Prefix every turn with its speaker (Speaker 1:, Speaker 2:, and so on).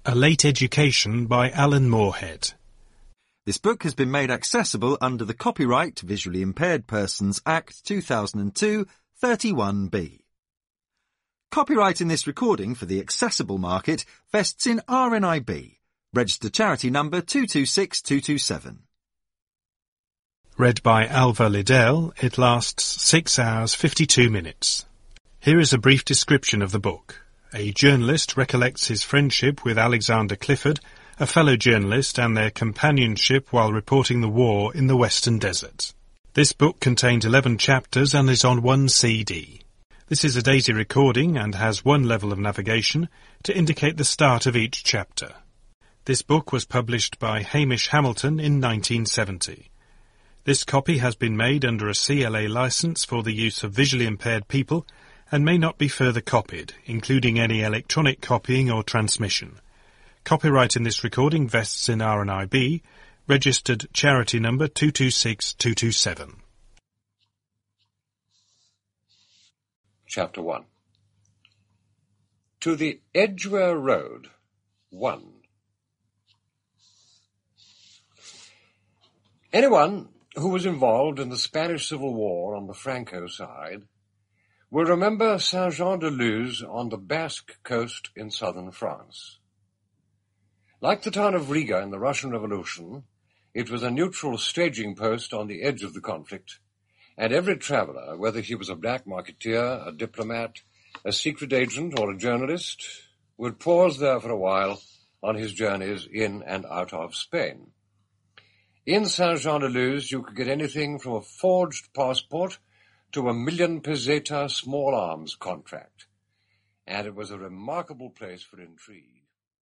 Speaker 1: A Late Education by Alan Moorhead.
Speaker 2: This book has been made accessible under the Copyright Visually Impaired Persons Act 2002, 31B. Copyright in this recording for the accessible market vests in RNIB, registered charity number 226227.
Speaker 1: Read by Alva Liddell, it lasts 6 hours 52 minutes. Here is a brief description of the book. A journalist recollects his friendship with Alexander Clifford, a fellow journalist, and their companionship while reporting the war in the Western Desert. This book contains 11 chapters and is on 1 CD. This is a daisy recording and has one level of navigation to indicate the start of each chapter. This book was published by Hamish Hamilton in 1970. This copy has been made under a CLA license for the use of visually impaired people and may not be further copied, including any electronic copying or transmission. Copyright in this recording vests in RNIB, registered charity number 226227.
Speaker 3: Chapter 1. To the Edgware Road, 1. Anyone who was involved in the Spanish Civil War on the Franco side will remember Saint-Jean-de-Luz on the Basque coast in southern France. Like the town of Riga in the Russian Revolution, it was a neutral staging post on the edge of the conflict, and every traveller, whether he was a black marketeer, a diplomat, a secret agent, or a journalist, would pause there for a while on his journeys in and out of Spain. In Saint-Jean-de-Luz, you could get anything from a forged passport to a 1 million peseta small arms contract, and it was a remarkable place for intrigue.